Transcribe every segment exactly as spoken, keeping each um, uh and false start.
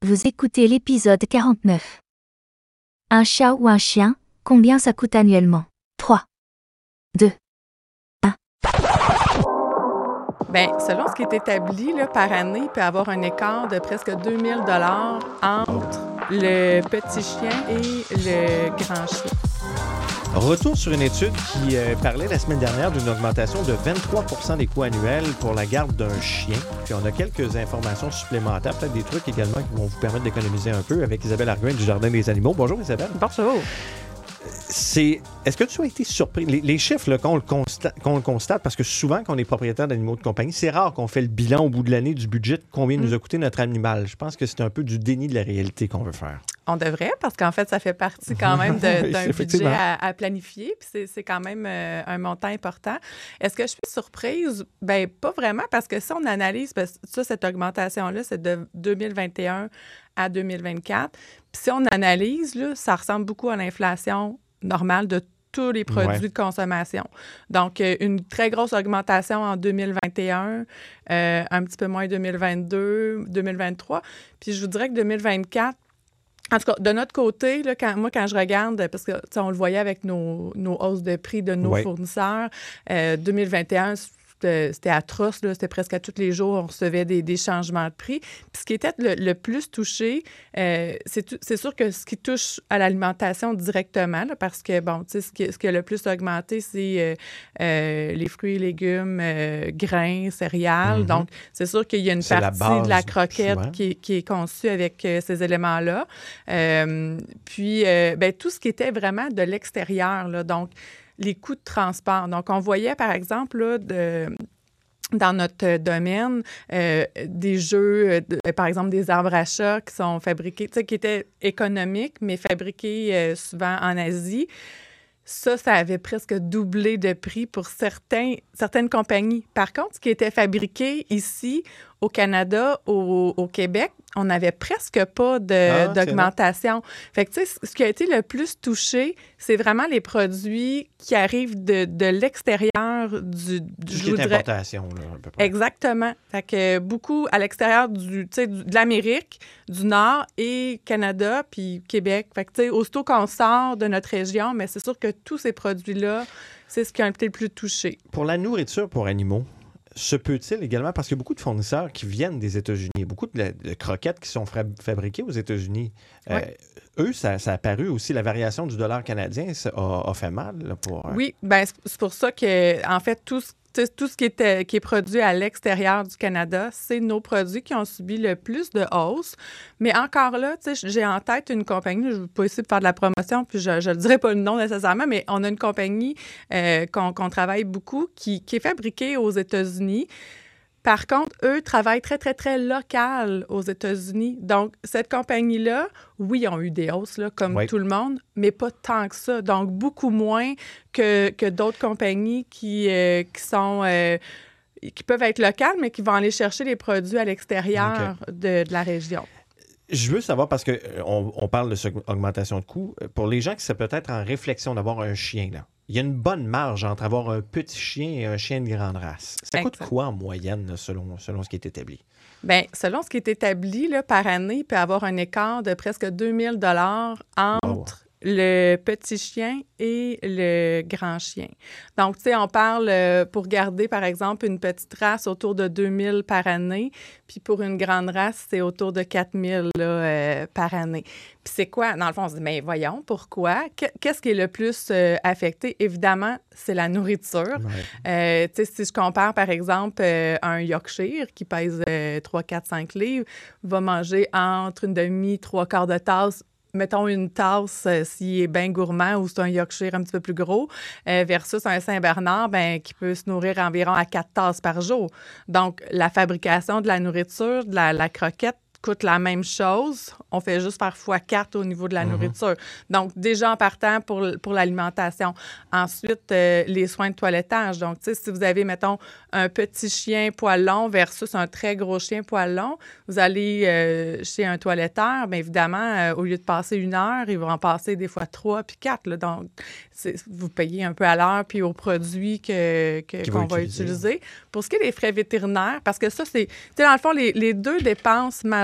Vous écoutez l'épisode quarante-neuf. Un chat ou un chien, combien ça coûte annuellement? trois, deux, un. Bien, selon ce qui est établi, là, par année, il peut y avoir un écart de presque deux mille dollars entre le petit chien et le grand chien. Retour sur une étude qui euh, parlait la semaine dernière d'une augmentation de vingt-trois pour cent des coûts annuels pour la garde d'un chien. Puis on a quelques informations supplémentaires, peut-être des trucs également qui vont vous permettre d'économiser un peu avec Isabelle Arguin du Jardin des Animaux. Bonjour Isabelle. Bonjour. C'est, est-ce que tu as été surpris? Les, les chiffres, là, qu'on, le constate, qu'on le constate, parce que souvent, quand on est propriétaire d'animaux de compagnie, c'est rare qu'on fait le bilan au bout de l'année du budget de combien mmh. nous a coûté notre animal. Je pense que c'est un peu du déni de la réalité qu'on veut faire. On devrait, parce qu'en fait, ça fait partie quand même de, d'un budget à, à planifier, puis c'est, c'est quand même euh, un montant important. Est-ce que je suis surprise? Bien, pas vraiment, parce que si on analyse, parce que ça, cette augmentation-là, c'est de deux mille vingt et un à deux mille vingt-quatre. Puis si on analyse, là, ça ressemble beaucoup à l'inflation normale de tous les produits ouais. de consommation. Donc, euh, une très grosse augmentation en deux mille vingt et un, euh, un petit peu moins deux mille vingt-deux, deux mille vingt-trois. Puis je vous dirais que deux mille vingt-quatre, en tout cas, de notre côté, là, quand, moi, quand je regarde, parce que on le voyait avec nos, nos hausses de prix de nos ouais. fournisseurs, euh, deux mille vingt et un, c'était, c'était atroce, là, c'était presque à tous les jours, on recevait des, des changements de prix. Puis ce qui était le, le plus touché, euh, c'est, tout, c'est sûr que ce qui touche à l'alimentation directement, là, parce que, bon, tu sais, ce qui, ce qui a le plus augmenté, c'est euh, euh, les fruits et légumes, euh, grains, céréales. Mm-hmm. Donc, c'est sûr qu'il y a une c'est partie de la croquette qui, qui est conçue avec euh, ces éléments-là. Euh, puis, euh, ben, tout ce qui était vraiment de l'extérieur, là, donc, les coûts de transport. Donc, on voyait, par exemple, là, de, dans notre domaine, euh, des jeux, de, par exemple, des arbres à chat qui sont fabriqués, tu sais, qui étaient économiques, mais fabriqués euh, souvent en Asie. Ça, ça avait presque doublé de prix pour certains, certaines compagnies. Par contre, ce qui était fabriqué ici, au Canada, au, au Québec, on n'avait presque pas de, ah, d'augmentation. Fait que, tu sais, ce qui a été le plus touché, c'est vraiment les produits qui arrivent de, de l'extérieur du... Tout ce qui est importation, là, à peu près. Exactement. Fait que beaucoup à l'extérieur du, tu sais, de l'Amérique, du Nord et Canada, puis Québec. Fait que, tu sais, aussitôt qu'on sort de notre région, mais c'est sûr que tous ces produits-là, c'est ce qui a été le plus touché. Pour la nourriture pour animaux, se peut-il également, parce qu'il y a beaucoup de fournisseurs qui viennent des États-Unis, beaucoup de, de croquettes qui sont fra- fabriquées aux États-Unis. Euh, ouais. Eux, ça, ça a apparu aussi, la variation du dollar canadien ça a, a fait mal. Là, pour, euh... Oui, bien, c'est pour ça que, en fait, tout ce Tout ce qui est, qui est produit à l'extérieur du Canada, c'est nos produits qui ont subi le plus de hausse. Mais encore là, j'ai en tête une compagnie, je ne vais pas essayer de faire de la promotion, puis je ne dirai pas le nom nécessairement, mais on a une compagnie euh, qu'on, qu'on travaille beaucoup qui, qui est fabriquée aux États-Unis. Par contre, eux travaillent très, très, très local aux États-Unis. Donc, cette compagnie-là, oui, ils ont eu des hausses, là, comme oui. tout le monde, mais pas tant que ça. Donc, beaucoup moins que, que d'autres compagnies qui, euh, qui sont... Euh, qui peuvent être locales, mais qui vont aller chercher les produits à l'extérieur okay. de, de la région. Je veux savoir, parce qu'on on parle de cette augmentation de coûts, pour les gens qui seraient peut-être en réflexion d'avoir un chien, là, il y a une bonne marge entre avoir un petit chien et un chien de grande race. Ça exact. Coûte quoi en moyenne, selon, selon ce qui est établi? Bien, selon ce qui est établi, là, par année, il peut y avoir un écart de presque deux mille dollars entre wow. le petit chien et le grand chien. Donc, tu sais, on parle euh, pour garder, par exemple, une petite race autour de deux mille par année, puis pour une grande race, c'est autour de quatre mille là, euh, par année. Puis c'est quoi? Dans le fond, on se dit, mais voyons, pourquoi? Qu'est-ce qui est le plus euh, affecté? Évidemment, c'est la nourriture. Ouais. Euh, tu sais, si je compare, par exemple, euh, un Yorkshire qui pèse euh, trois, quatre, cinq livres, va manger entre une demi, trois quarts de tasse, mettons une tasse euh, s'il est bien gourmand ou c'est un Yorkshire un petit peu plus gros, euh, versus un Saint-Bernard ben, qui peut se nourrir environ à quatre tasses par jour. Donc, la fabrication de la nourriture, de la, la croquette, coûte la même chose. On fait juste faire fois quatre au niveau de la mm-hmm. nourriture. Donc, déjà en partant pour, pour l'alimentation. Ensuite, euh, les soins de toilettage. Donc, tu sais, si vous avez, mettons, un petit chien poil long versus un très gros chien poil long, vous allez euh, chez un toiletteur, bien évidemment, euh, au lieu de passer une heure, ils vont en passer des fois trois puis quatre. Là. Donc, c'est, vous payez un peu à l'heure puis aux produits que, que, qu'on va utiliser. utiliser. Pour ce qui est des frais vétérinaires, parce que ça, c'est, tu sais, dans le fond, les, les deux dépenses majeures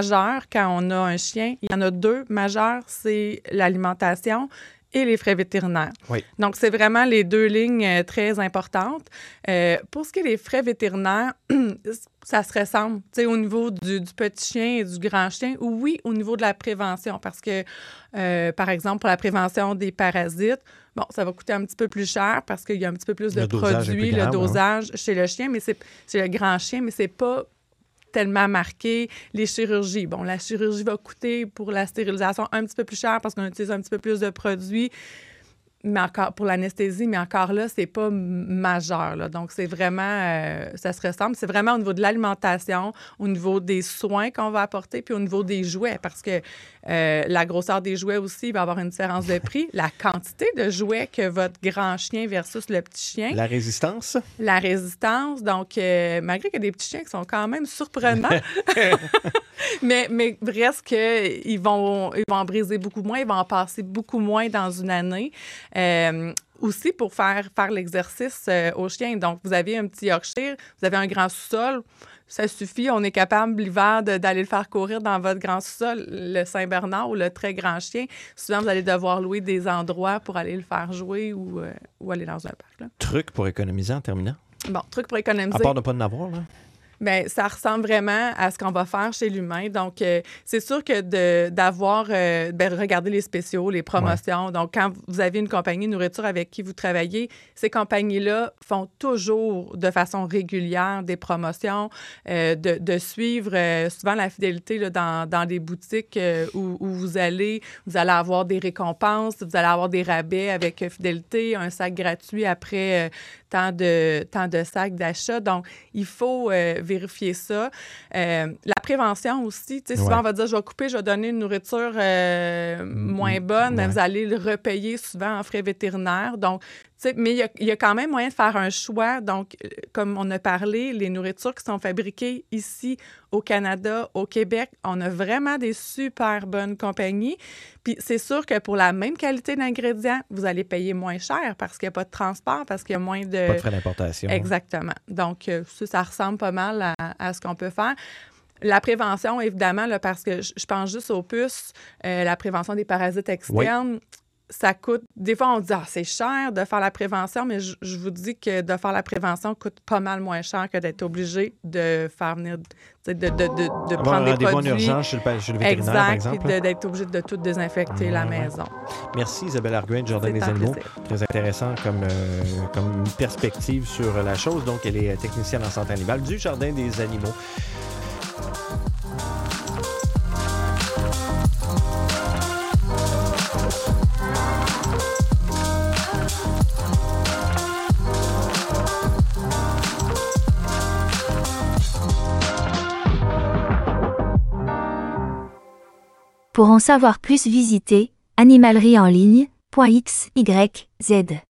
majeurs quand on a un chien. Il y en a deux majeurs, c'est l'alimentation et les frais vétérinaires. Oui. Donc, c'est vraiment les deux lignes euh, très importantes. Euh, pour ce qui est des frais vétérinaires, ça se ressemble. Tu sais, au niveau du, du petit chien et du grand chien, oui, au niveau de la prévention, parce que, euh, par exemple, pour la prévention des parasites, bon, ça va coûter un petit peu plus cher parce qu'il y a un petit peu plus de le produits, grand, le dosage ouais. chez le chien, mais c'est, c'est le grand chien, mais c'est pas tellement marqué. Les chirurgies, bon, la chirurgie va coûter pour la stérilisation un petit peu plus cher parce qu'on utilise un petit peu plus de produits, mais encore pour l'anesthésie, mais encore là, c'est pas majeur, là. Donc, c'est vraiment, euh, ça se ressemble. C'est vraiment au niveau de l'alimentation, au niveau des soins qu'on va apporter, puis au niveau des jouets, parce que euh, la grosseur des jouets aussi va avoir une différence de prix. La quantité de jouets que votre grand chien versus le petit chien. La résistance. La résistance. Donc, euh, malgré qu'il y a des petits chiens qui sont quand même surprenants, mais, mais reste qu'ils vont, ils vont en briser beaucoup moins, ils vont en passer beaucoup moins dans une année. Euh, aussi pour faire, faire l'exercice euh, aux chiens. Donc, vous avez un petit Yorkshire, vous avez un grand sous-sol, ça suffit, on est capable l'hiver de, d'aller le faire courir dans votre grand sous-sol, le Saint-Bernard ou le très grand chien. Souvent, vous allez devoir louer des endroits pour aller le faire jouer ou, euh, ou aller dans un parc. Là. Truc pour économiser en terminant? Bon, truc pour économiser. À part de ne pas en avoir, là? Bien, ça ressemble vraiment à ce qu'on va faire chez l'humain. Donc, euh, c'est sûr que de, d'avoir, euh, bien, regarder les spéciaux, les promotions. Ouais. Donc, quand vous avez une compagnie de nourriture avec qui vous travaillez, ces compagnies-là font toujours de façon régulière des promotions, euh, de, de suivre euh, souvent la fidélité là, dans, dans des boutiques euh, où, où vous allez. Vous allez avoir des récompenses, vous allez avoir des rabais avec euh, fidélité, un sac gratuit après euh, tant de, tant de sacs d'achat. Donc, il faut euh, vérifier ça. Euh, la prévention aussi, tu sais, souvent, ouais. on va dire, je vais couper, je vais donner une nourriture euh, moins bonne, ouais. mais vous allez le repayer souvent en frais vétérinaires. Donc, tu sais, mais il y, a, il y a quand même moyen de faire un choix. Donc, comme on a parlé, les nourritures qui sont fabriquées ici au Canada, au Québec, on a vraiment des super bonnes compagnies. Puis c'est sûr que pour la même qualité d'ingrédients, vous allez payer moins cher parce qu'il n'y a pas de transport, parce qu'il y a moins de... Pas de frais d'importation. Exactement. Donc, ça, ça ressemble pas mal à, à ce qu'on peut faire. La prévention, évidemment, là, parce que je pense juste aux puces, euh, la prévention des parasites externes, oui. ça coûte... Des fois, on dit « Ah, c'est cher de faire la prévention », mais je, je vous dis que de faire la prévention coûte pas mal moins cher que d'être obligé de faire venir... de, de, de, de prendre des produits. En urgence chez le, chez le vétérinaire, exact, par exemple. Exact, puis d'être obligé de tout désinfecter mmh, la maison. Merci Isabelle Arguin, Jardin des animaux. Plaisir. Très intéressant comme, euh, comme perspective sur la chose. Donc, elle est technicienne en santé animale du Jardin des animaux. Pour en savoir plus, visitez animalerie en ligne point x y z.